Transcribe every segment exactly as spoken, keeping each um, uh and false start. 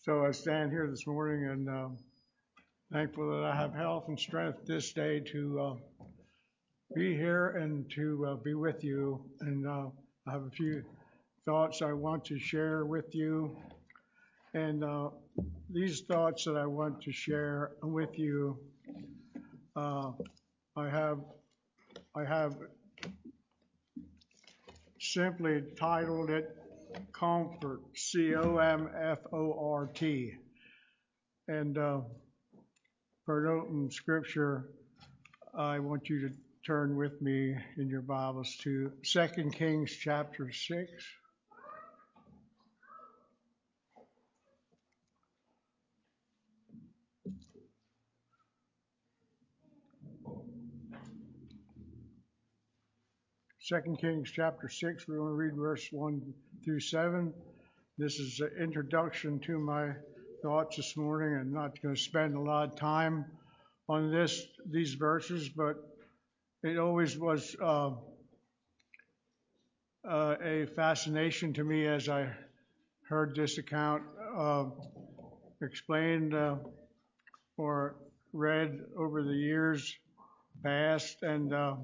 So I stand here this morning and uh, thankful that I have health and strength this day to uh, be here and to uh, be with you. And uh, I have a few thoughts I want to share with you. And uh, these thoughts that I want to share with you, uh, I have I have simply titled it Comfort, C O M F O R T. And uh, for an open scripture, I want you to turn with me in your Bibles to Second Kings chapter six. Second Kings chapter six, we're going to read verse one through seven. This is an introduction to my thoughts this morning. I'm not going to spend a lot of time on this, these verses, but it always was uh, uh, a fascination to me as I heard this account uh, explained uh, or read over the years past. And uh,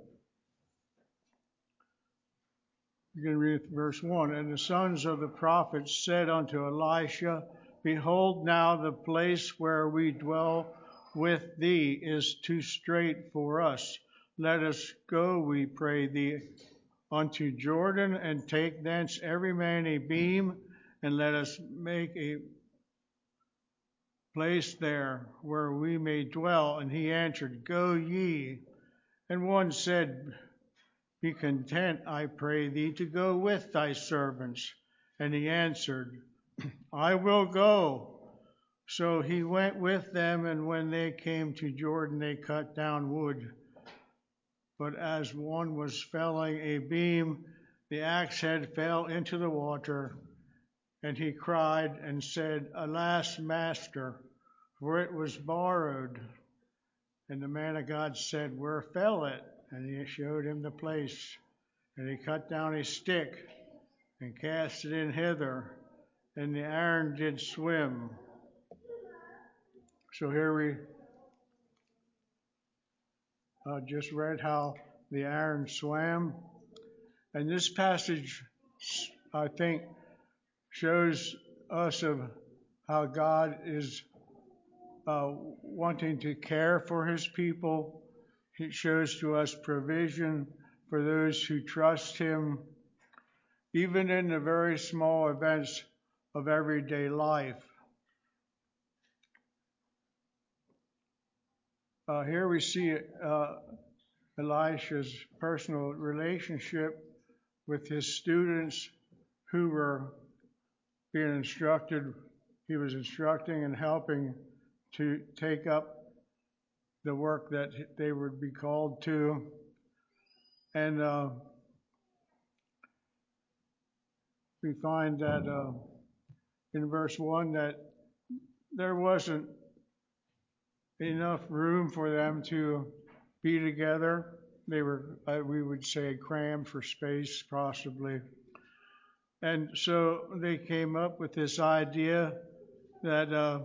you can read verse one. And the sons of the prophets said unto Elisha, Behold, now the place where we dwell with thee is too strait for us. Let us go, we pray thee, unto Jordan, and take thence every man a beam, and let us make a place there where we may dwell. And he answered, Go ye. And one said, Be content, I pray thee, to go with thy servants. And he answered, I will go. So he went with them, and when they came to Jordan, they cut down wood. But as one was felling a beam, the axe head fell into the water, and he cried and said, Alas, master, for it was borrowed. And the man of God said, Where fell it? And he showed him the place. And he cut down a stick and cast it in hither, and the iron did swim. So here we uh, just read how the iron swam. And this passage, I think, shows us of how God is uh, wanting to care for his people. It shows to us provision for those who trust him, even in the very small events of everyday life. Uh, here we see uh, Elisha's personal relationship with his students who were being instructed. He was instructing and helping to take up the work that they would be called to. And uh, we find that uh, in verse one that there wasn't enough room for them to be together. They were, uh, we would say, crammed for space, possibly. And so they came up with this idea that uh,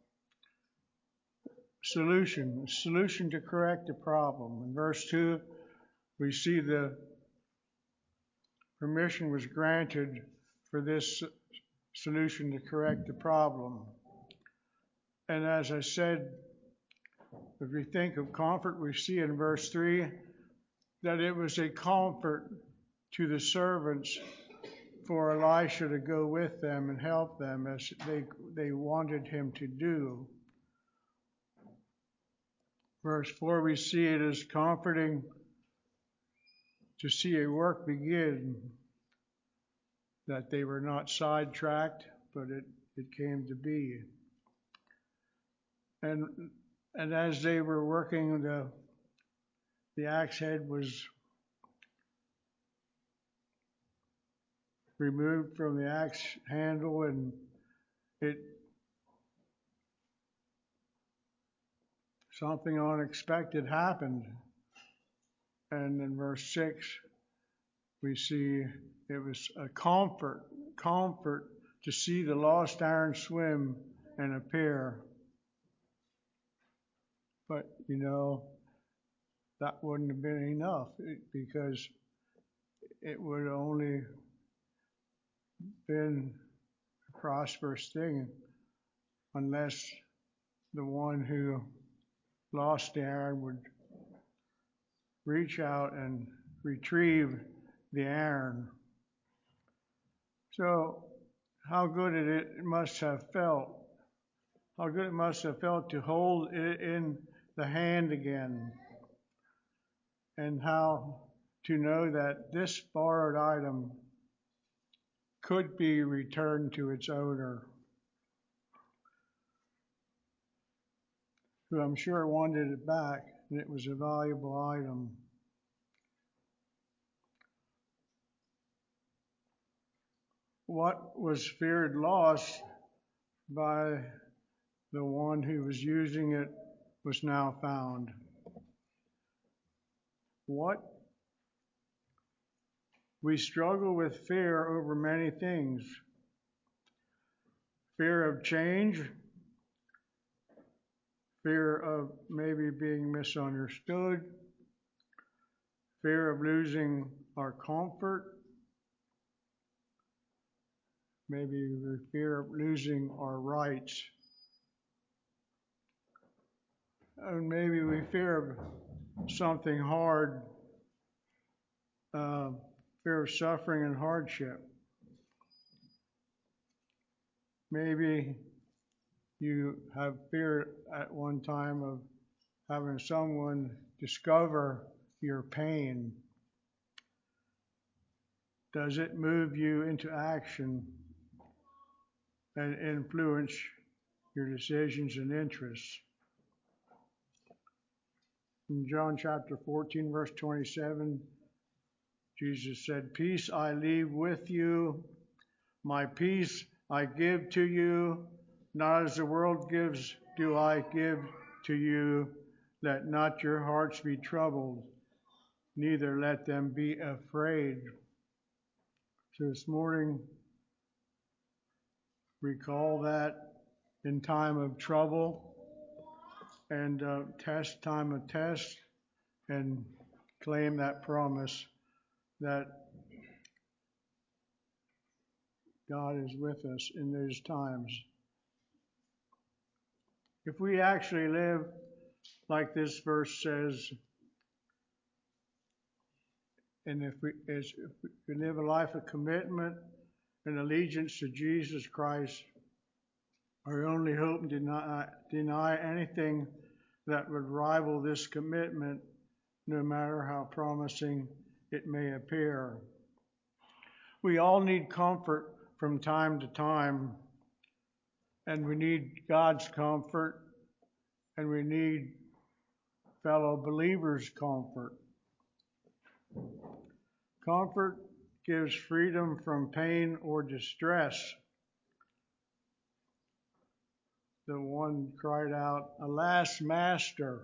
solution, solution to correct the problem. In verse two, we see the permission was granted for this solution to correct the problem. And as I said, if we think of comfort, we see in verse three that it was a comfort to the servants for Elisha to go with them and help them as they, they wanted him to do. Verse four, we see it as comforting to see a work begin, that they were not sidetracked, but it, it came to be. And and as they were working, the the axe head was removed from the axe handle, and it something unexpected happened. And in verse six, we see it was a comfort, comfort to see the lost iron swim and appear. But, you know, that wouldn't have been enough because it would have only been a prosperous thing unless the one who lost the iron would reach out and retrieve the iron. So how good it must have felt, how good it must have felt to hold it in the hand again, and how to know that this borrowed item could be returned to its owner, who I'm sure wanted it back, and it was a valuable item. What was feared lost by the one who was using it was now found. What? We struggle with fear over many things. Fear of change, fear of maybe being misunderstood, fear of losing our comfort, maybe the fear of losing our rights, and maybe we fear of something hard, uh, fear of suffering and hardship. Maybe you have fear at one time of having someone discover your pain. Does it move you into action and influence your decisions and interests? In John chapter fourteen, verse twenty-seven, Jesus said, "Peace I leave with you, my peace I give to you, not as the world gives do I give to you. Let not your hearts be troubled, neither let them be afraid." So this morning, recall that in time of trouble and uh, test, time of test, and claim that promise that God is with us in those times. If we actually live like this verse says, and if we, as, if we live a life of commitment and allegiance to Jesus Christ, our only hope and deny, deny anything that would rival this commitment, no matter how promising it may appear. We all need comfort from time to time, and we need God's comfort, and we need fellow believers' comfort. Comfort gives freedom from pain or distress. The one cried out, "Alas, Master,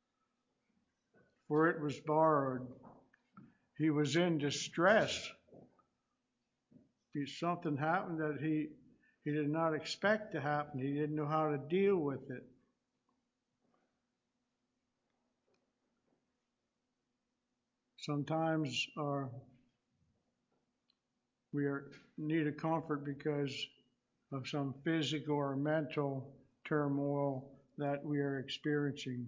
for it was borrowed." He was in distress. Something happened that he, he did not expect to happen. He didn't know how to deal with it. Sometimes our, we are, need a comfort because of some physical or mental turmoil that we are experiencing.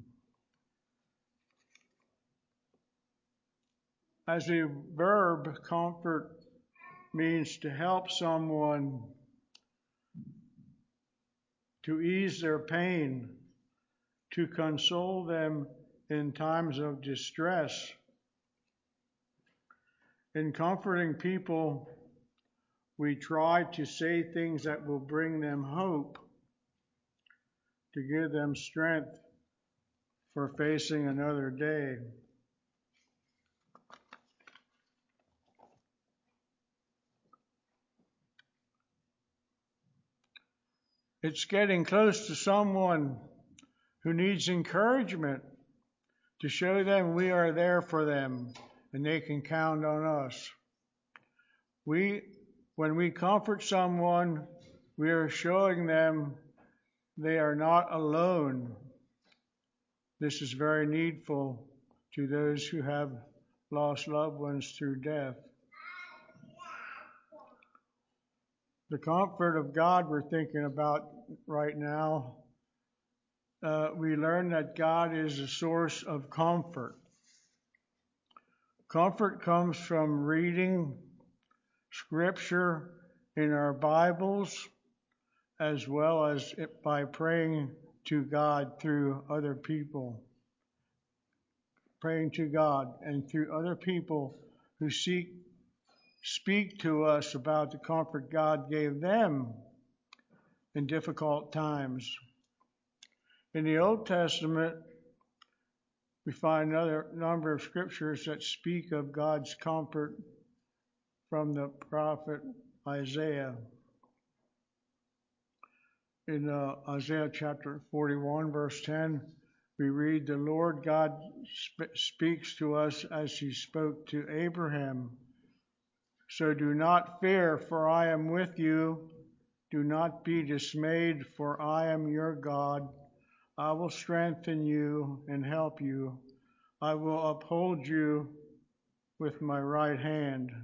As a verb, comfort means to help someone to ease their pain, to console them in times of distress. In comforting people, we try to say things that will bring them hope, to give them strength for facing another day. It's getting close to someone who needs encouragement, to show them we are there for them and they can count on us. We, when we comfort someone we are showing them they are not alone. This is very needful to those who have lost loved ones through death. The comfort of God we're thinking about right now, uh, we learn that God is a source of comfort. Comfort comes from reading Scripture in our Bibles, as well as by praying to God through other people. Praying to God and through other people who seek, speak to us about the comfort God gave them in difficult times. In the Old Testament, we find another number of scriptures that speak of God's comfort from the prophet Isaiah. In uh, Isaiah chapter forty-one, verse ten, we read, "The Lord God sp- speaks to us as he spoke to Abraham. So do not fear, for I am with you. Do not be dismayed, for I am your God. I will strengthen you and help you. I will uphold you with my right hand."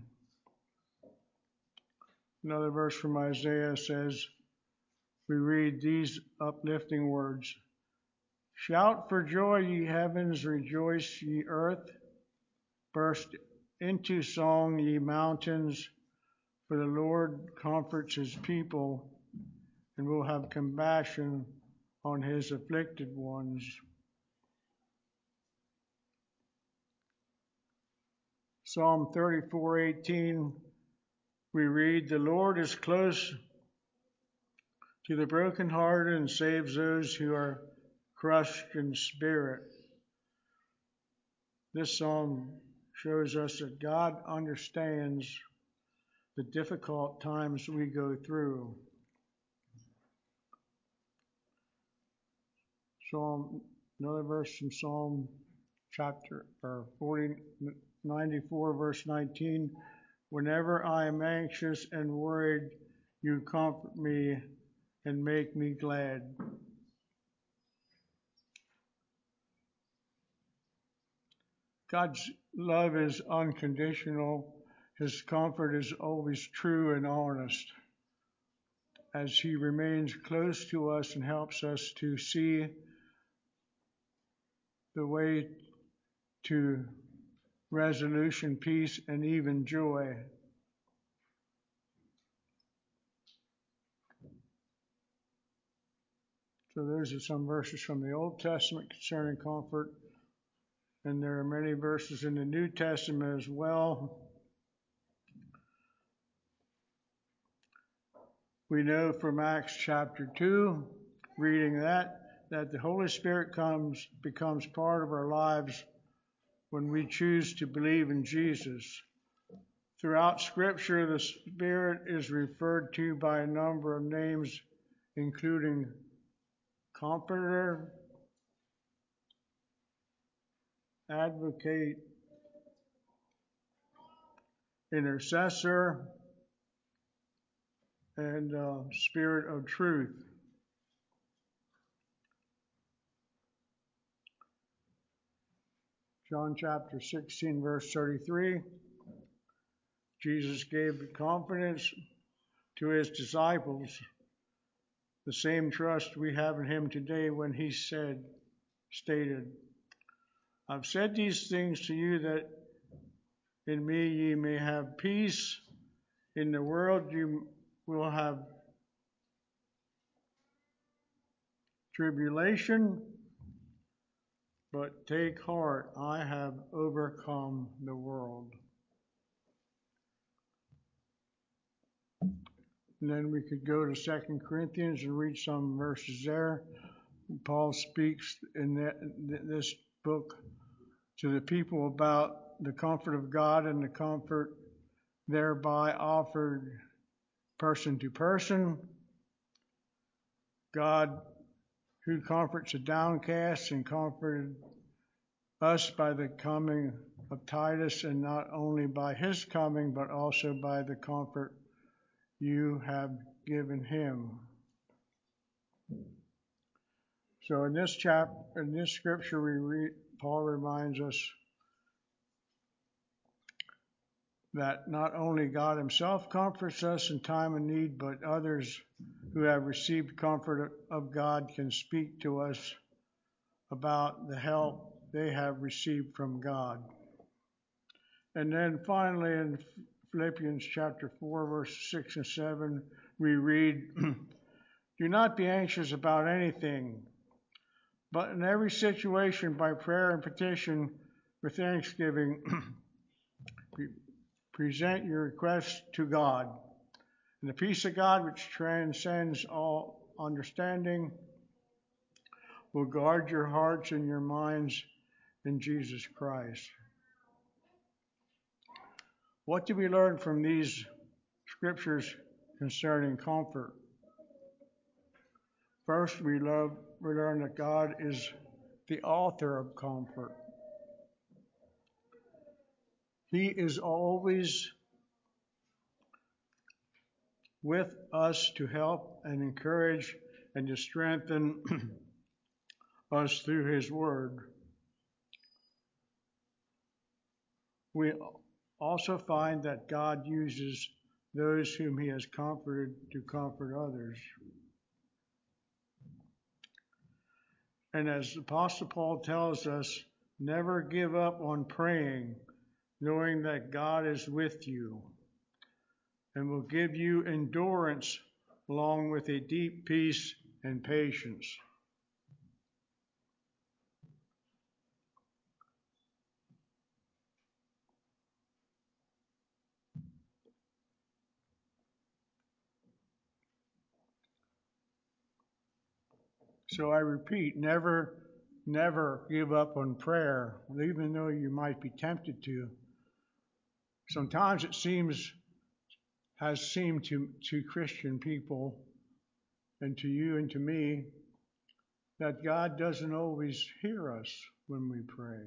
Another verse from Isaiah says, we read these uplifting words, "Shout for joy, ye heavens, rejoice, ye earth. Burst into song, ye mountains, for the Lord comforts his people and will have compassion on his afflicted ones." Psalm thirty-four eighteen, we read, "The Lord is close to the brokenhearted and saves those who are crushed in spirit." This psalm shows us that God understands the difficult times we go through. Psalm, another verse from Psalm chapter or forty, ninety-four, verse nineteen. "Whenever I am anxious and worried, you comfort me and make me glad." God's love is unconditional. His comfort is always true and honest, as he remains close to us and helps us to see the way to resolution, peace, and even joy. So those are some verses from the Old Testament concerning comfort, and there are many verses in the New Testament as well. We know from Acts chapter two, reading that, that the Holy Spirit comes, becomes part of our lives when we choose to believe in Jesus. Throughout Scripture, the Spirit is referred to by a number of names, including Comforter, Advocate, Intercessor, and uh, Spirit of Truth. John chapter sixteen, verse thirty-three, Jesus gave confidence to his disciples, the same trust we have in him today when he said, stated, "I've said these things to you that in me ye may have peace. In the world you will have tribulation, but take heart, I have overcome the world." And then we could go to Second Corinthians and read some verses there. Paul speaks in that, this book to the people about the comfort of God and the comfort thereby offered person to person. God, who comforts the downcast, and comforted us by the coming of Titus, and not only by his coming, but also by the comfort you have given him. So in this chapter, in this scripture, we read, Paul reminds us that not only God himself comforts us in time of need, but others who have received comfort of God can speak to us about the help they have received from God. And then finally in Philippians chapter four, verses six and seven, we read, do not be anxious about anything, but in every situation by prayer and petition with thanksgiving, present your requests to God. And the peace of God, which transcends all understanding, will guard your hearts and your minds in Jesus Christ. What do we learn from these scriptures concerning comfort? First, we, love, we learn that God is the author of comfort. He is always with us to help and encourage and to strengthen us through his word. We also find that God uses those whom he has comforted to comfort others. And as Apostle Paul tells us, never give up on praying, knowing that God is with you and will give you endurance along with a deep peace and patience. So I repeat, never, never give up on prayer, even though you might be tempted to. Sometimes it seems, has seemed to, to Christian people and to you and to me, that God doesn't always hear us when we pray.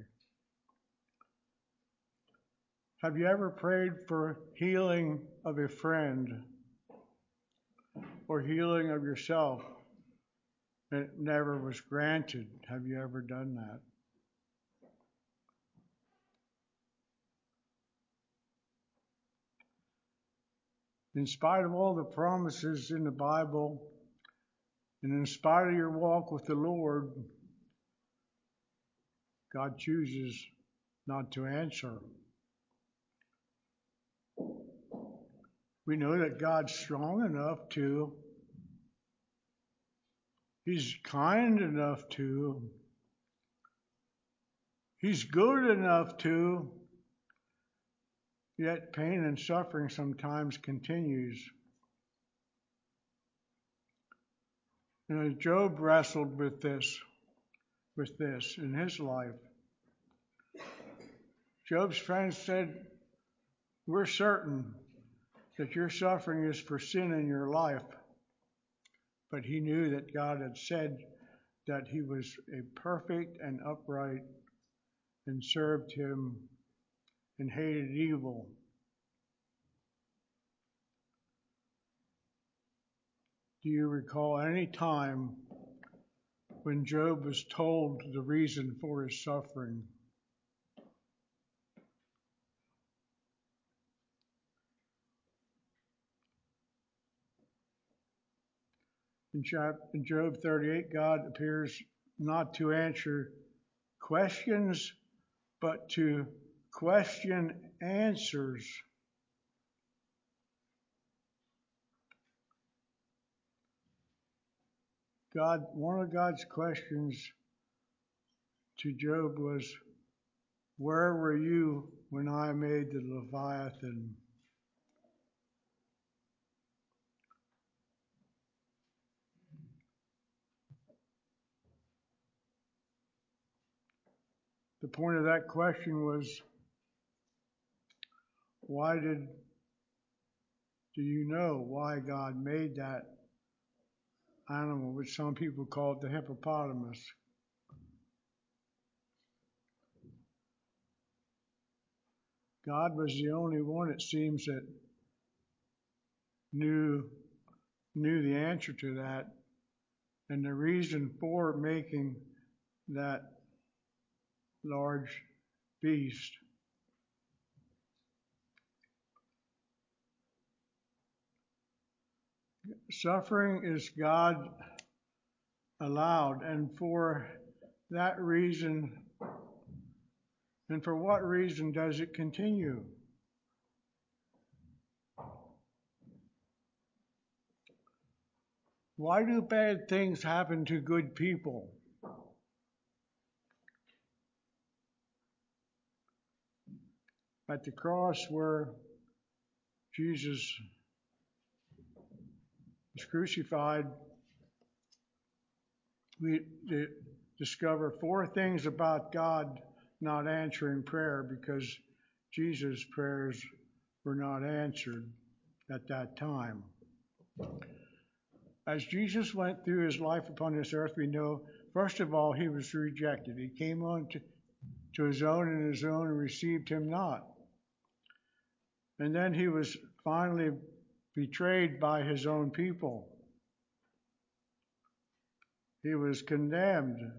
Have you ever prayed for healing of a friend or healing of yourself? It never was granted. Have you ever done that? In spite of all the promises in the Bible, and in spite of your walk with the Lord, God chooses not to answer. We know that God's strong enough to, he's kind enough to, he's good enough to, yet pain and suffering sometimes continues. And Job wrestled with this, with this in his life. Job's friends said, we're certain that your suffering is for sin in your life. But he knew that God had said that he was a perfect and upright and served him and hated evil. Do you recall any time when Job was told the reason for his suffering? In Job thirty-eight, God appears not to answer questions, but to question answers. God, one of God's questions to Job was, where were you when I made the Leviathan? The point of that question was, why did, do you know why God made that animal, which some people call it the hippopotamus? God was the only one, it seems, that knew knew the answer to that and the reason for making that large beast. Suffering is God allowed, and for that reason, and for what reason does it continue? Why do bad things happen to good people? At the cross where Jesus was crucified, we discover four things about God not answering prayer because Jesus' prayers were not answered at that time. As Jesus went through his life upon this earth, we know, first of all, he was rejected. He came on to, to his own, and his own received him not. And then he was finally betrayed by his own people. He was condemned.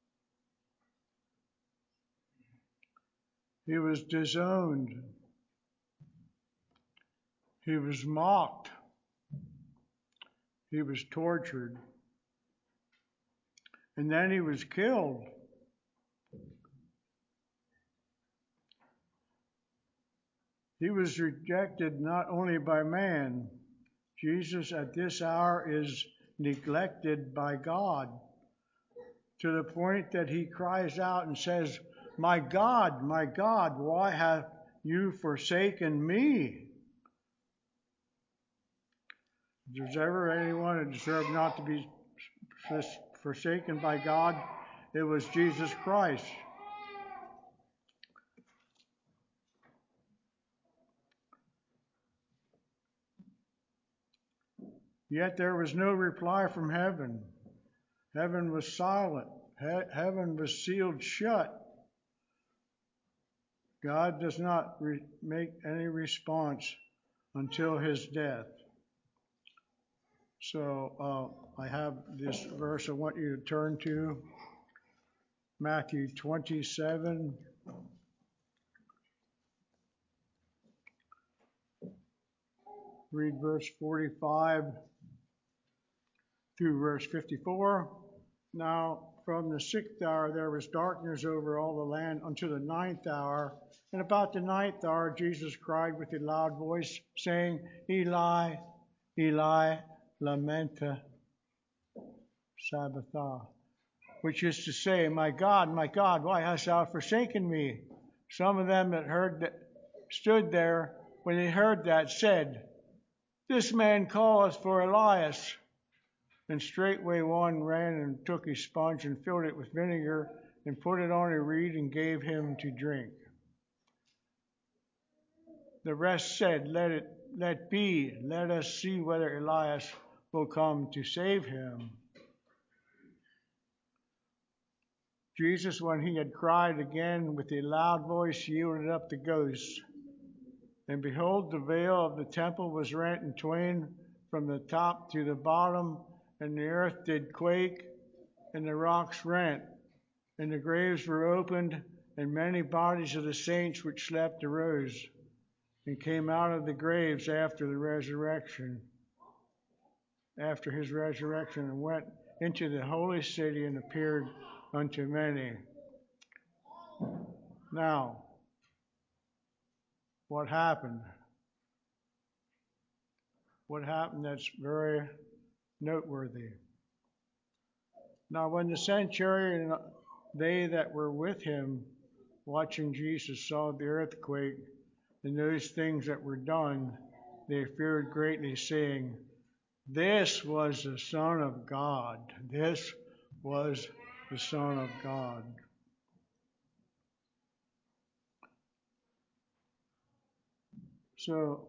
He was disowned. He was mocked. He was tortured. And then he was killed. He was rejected not only by man. Jesus at this hour is neglected by God to the point that he cries out and says, "My God, my God, why have you forsaken me?" If there's ever anyone who deserved not to be forsaken by God, it was Jesus Christ. Yet there was no reply from heaven. Heaven was silent. He- heaven was sealed shut. God does not re- make any response until his death. So uh, I have this verse I want you to turn to, Matthew twenty-seven. Read verse forty-five through verse fifty-four. Now from the sixth hour there was darkness over all the land unto the ninth hour. And about the ninth hour Jesus cried with a loud voice, saying, Eli, Eli, lamenta sabachthani, which is to say, My God, my God, why hast thou forsaken me? Some of them that heard that stood there when they heard that said, This man calleth for Elias. And straightway one ran and took a sponge and filled it with vinegar and put it on a reed and gave him to drink. The rest said, Let it let be, let us see whether Elias will come to save him. Jesus, when he had cried again with a loud voice, yielded up the ghost. And behold, the veil of the temple was rent in twain from the top to the bottom, and the earth did quake, and the rocks rent, and the graves were opened, and many bodies of the saints which slept arose, and came out of the graves after the resurrection, after his resurrection, and went into the holy city and appeared unto many. Now, what happened? What happened that's very noteworthy? Now, when the centurion and they that were with him watching Jesus saw the earthquake and those things that were done, they feared greatly, saying, This was the Son of God. This was the Son of God. So,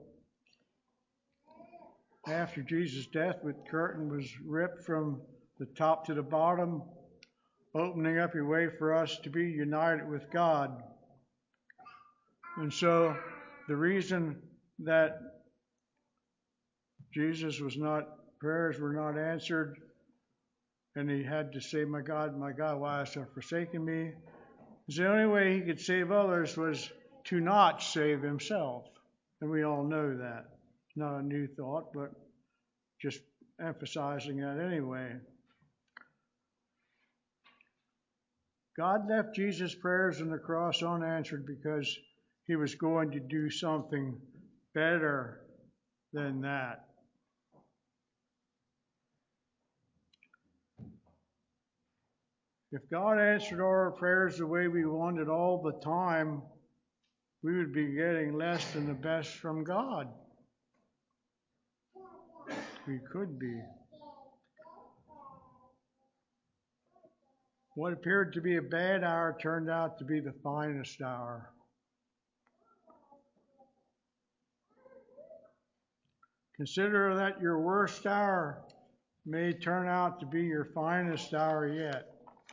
after Jesus' death, the curtain was ripped from the top to the bottom, opening up a way for us to be united with God. And so, the reason that Jesus was not prayers were not answered, and he had to say, my God, my God, why hast thou forsaken me? Because the only way he could save others was to not save himself. And we all know that. It's not a new thought, but just emphasizing that anyway. God left Jesus' prayers on the cross unanswered because he was going to do something better than that. If God answered our prayers the way we wanted all the time, we would be getting less than the best from God. We could be. What appeared to be a bad hour turned out to be the finest hour. Consider that your worst hour may turn out to be your finest hour yet.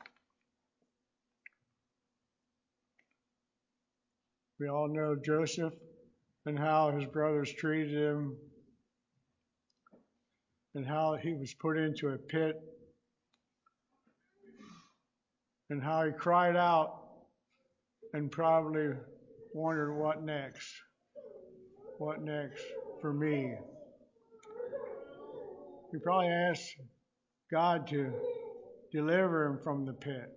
We all know Joseph and how his brothers treated him and how he was put into a pit and how he cried out and probably wondered, what next? What next for me? He probably asked God to deliver him from the pit.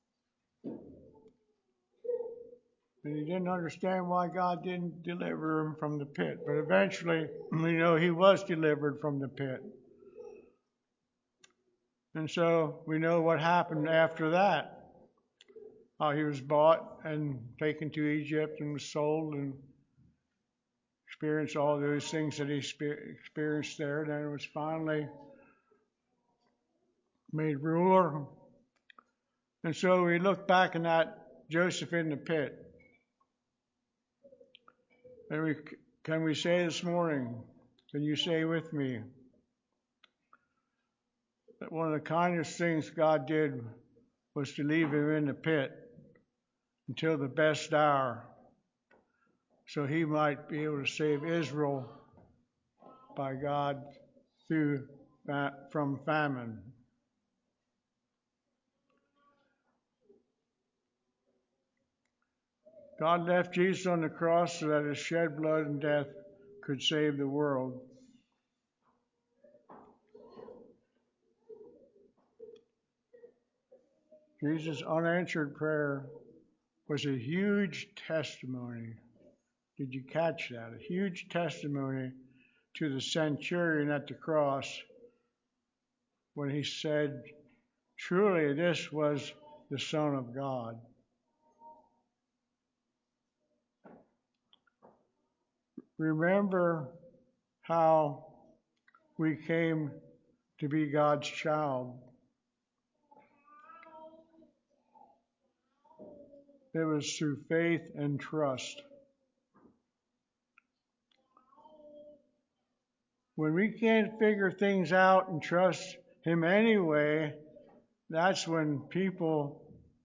And he didn't understand why God didn't deliver him from the pit. But eventually, we know he was delivered from the pit. And so we know what happened after that. How he was bought and taken to Egypt and was sold and experienced all those things that he experienced there. And then was finally made ruler. And so we look back on that Joseph in the pit. And we, can we say this morning, can you say with me, that one of the kindest things God did was to leave him in the pit until the best hour, so he might be able to save Israel by God through from famine. God left Jesus on the cross so that his shed blood and death could save the world. Jesus' unanswered prayer was a huge testimony. Did you catch that? A huge testimony to the centurion at the cross when he said, truly this was the Son of God. Remember how we came to be God's child. It was through faith and trust. When we can't figure things out and trust him anyway, that's when people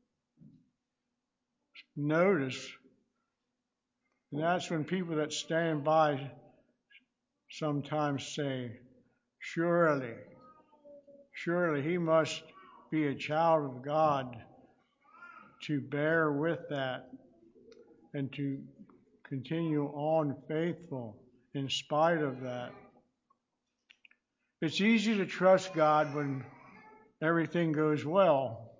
notice. And that's when people that stand by sometimes say, surely, surely he must be a child of God to bear with that and to continue on faithful in spite of that. It's easy to trust God when everything goes well.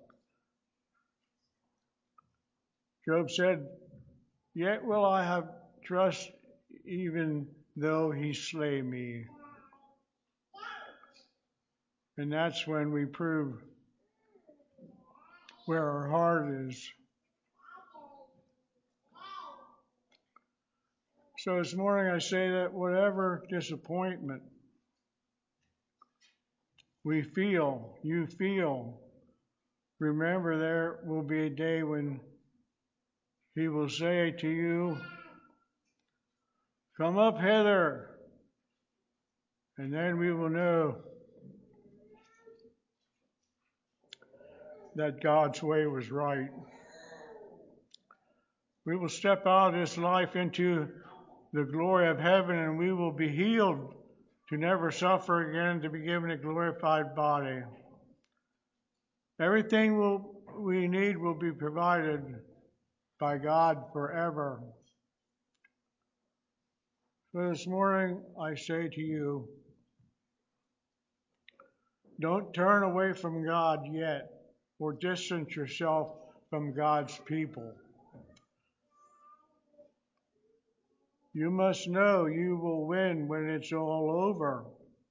Job said, yet will I have trust even though he slay me. And that's when we prove where our heart is. So this morning I say that whatever disappointment we feel, you feel, remember there will be a day when he will say to you, come up hither, and then we will know that God's way was right. We will step out of this life into the glory of heaven, and we will be healed to never suffer again, to be given a glorified body. Everything will, we need will be provided by God forever. So this morning I say to you, don't turn away from God yet or distance yourself from God's people. You must know you will win when it's all over.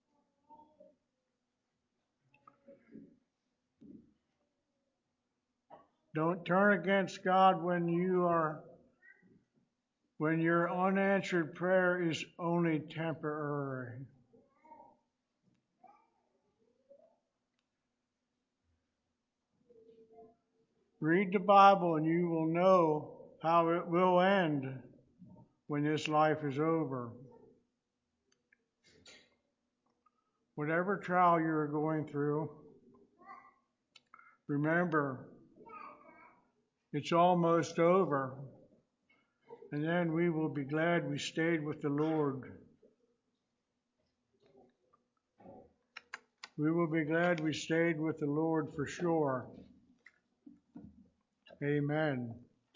Don't turn against God when you are when your unanswered prayer is only temporary. Read the Bible and you will know how it will end when this life is over. Whatever trial you're going through, remember, it's almost over. And then we will be glad we stayed with the Lord. We will be glad we stayed with the Lord for sure. Amen.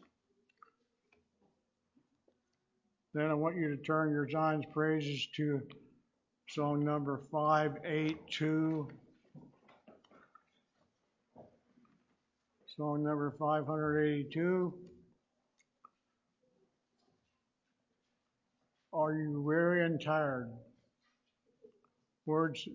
Then I want you to turn your Zion's praises to song number five eighty-two. Song number five eighty-two. Are you weary and tired? Words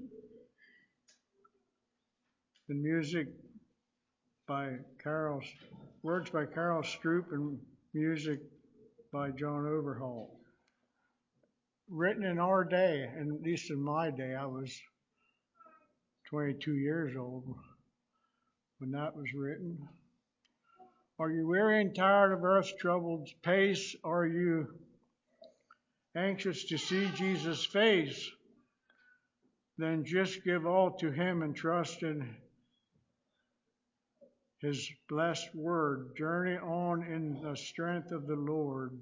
and music by Carol, words by Carol Stroop and music by John Overholt. Written in our day, and at least in my day, I was twenty-two years old when that was written. Are you weary and tired of earth's troubled pace? Are you anxious to see Jesus' face? Then just give all to Him and trust in His blessed word. Journey on in the strength of the Lord.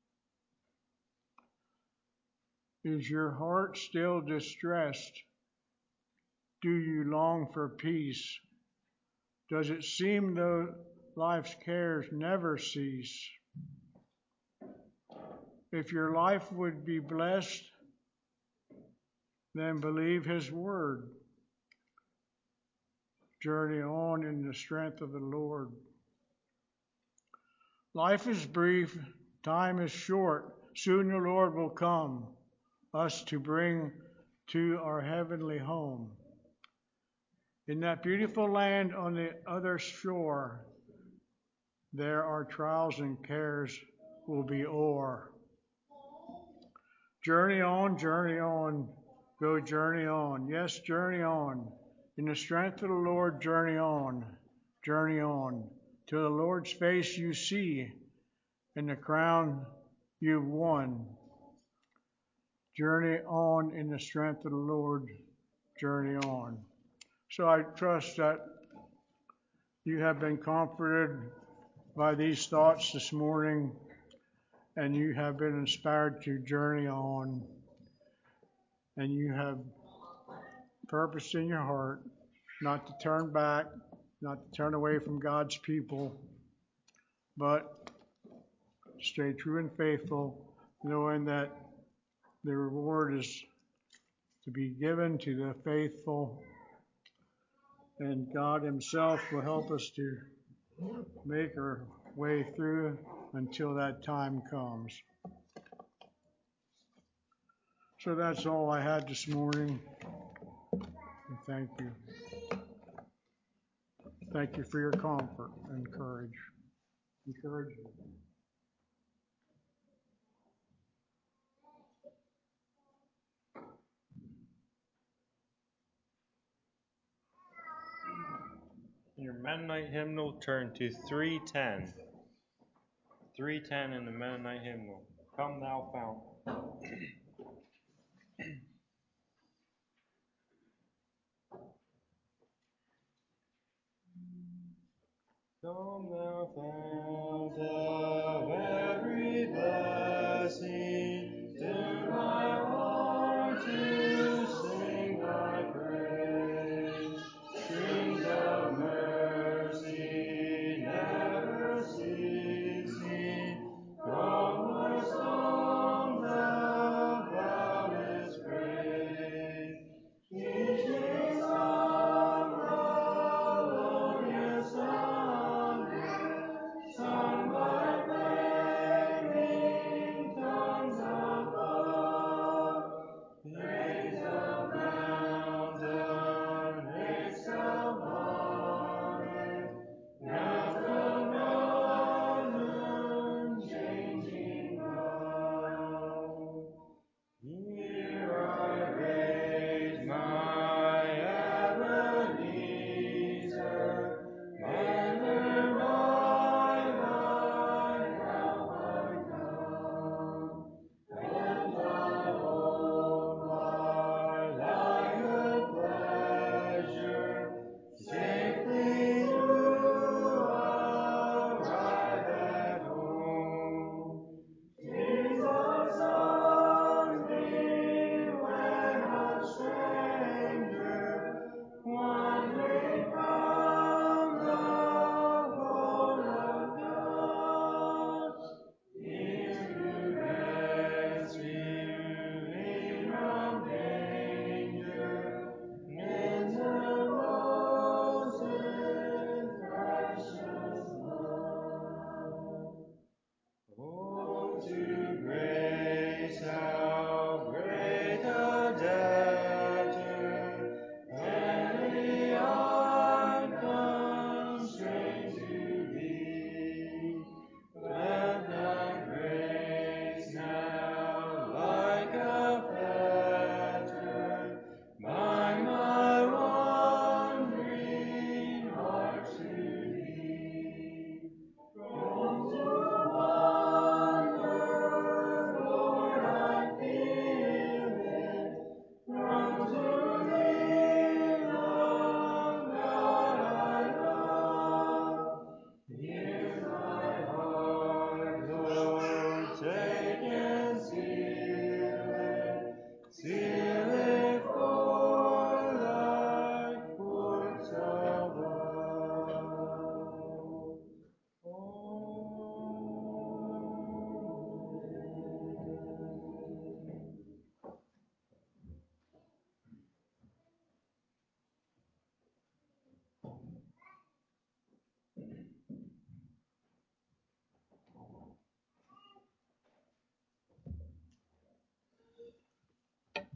Is your heart still distressed? Do you long for peace? Does it seem though life's cares never cease? If your life would be blessed, then believe His word. Journey on in the strength of the Lord. Life is brief, time is short. Soon the Lord will come, us to bring to our heavenly home. In that beautiful land on the other shore, there our trials and cares will be o'er. Journey on, journey on, go journey on. Yes, journey on. In the strength of the Lord, journey on, journey on. Till the Lord's face you see, and the crown you've won. Journey on in the strength of the Lord, journey on. So I trust that you have been comforted by these thoughts this morning, and you have been inspired to journey on, and you have purpose in your heart not to turn back, not to turn away from God's people, but stay true and faithful, knowing that the reward is to be given to the faithful, and God Himself will help us to make our way through until that time comes. So that's all I had this morning. And thank you. Thank you for your comfort and courage. Encourage you. Your Mennonite hymnal, turn to three ten. three ten in the Mennonite hymnal. Come thou fount. Come thou fount of every blessing, to my heart to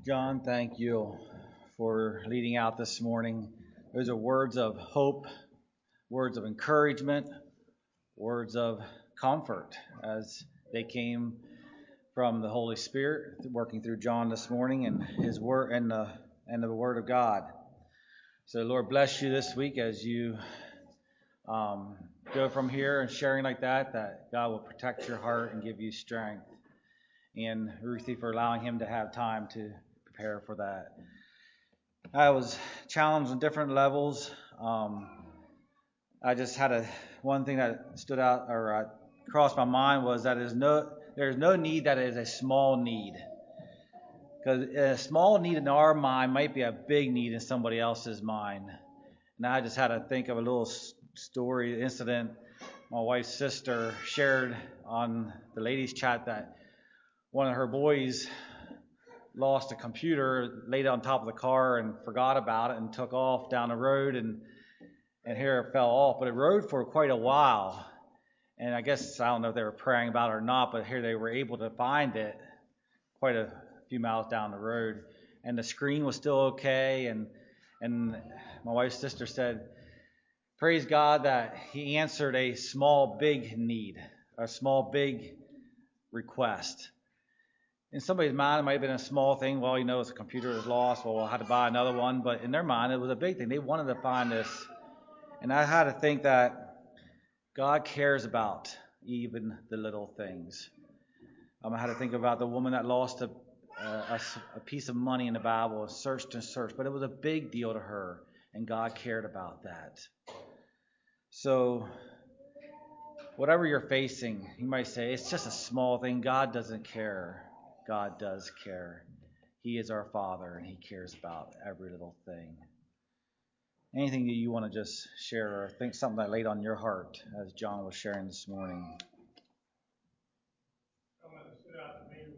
John, thank you for leading out this morning. Those are words of hope, words of encouragement, words of comfort as they came from the Holy Spirit working through John this morning and his word and the and the Word of God. So Lord, bless you this week as you um, go from here and sharing like that, that God will protect your heart and give you strength. And Ruthie for allowing him to have time to prepare for that. I was challenged on different levels. Um, I just had a one thing that stood out or uh, crossed my mind was that is no there is no need that is a small need, because a small need in our mind might be a big need in somebody else's mind. And I just had to think of a little story incident. My wife's sister shared on the ladies' chat that one of her boys lost a computer, laid it on top of the car and forgot about it and took off down the road, and and here it fell off. But it rode for quite a while. And I guess, I don't know if they were praying about it or not, but here they were able to find it quite a few miles down the road. And the screen was still okay. And and my wife's sister said, praise God that he answered a small, big need, a small, big request. In somebody's mind, it might have been a small thing. Well, you know, if the computer is lost, well, we'll have to buy another one. But in their mind, it was a big thing. They wanted to find this. And I had to think that God cares about even the little things. Um, I had to think about the woman that lost a, a, a piece of money in the Bible, and searched and searched. But it was a big deal to her, and God cared about that. So whatever you're facing, you might say, it's just a small thing. God doesn't care. God does care. He is our Father, and He cares about every little thing. Anything that you want to just share or think something that laid on your heart as John was sharing this morning? Something that stood out to me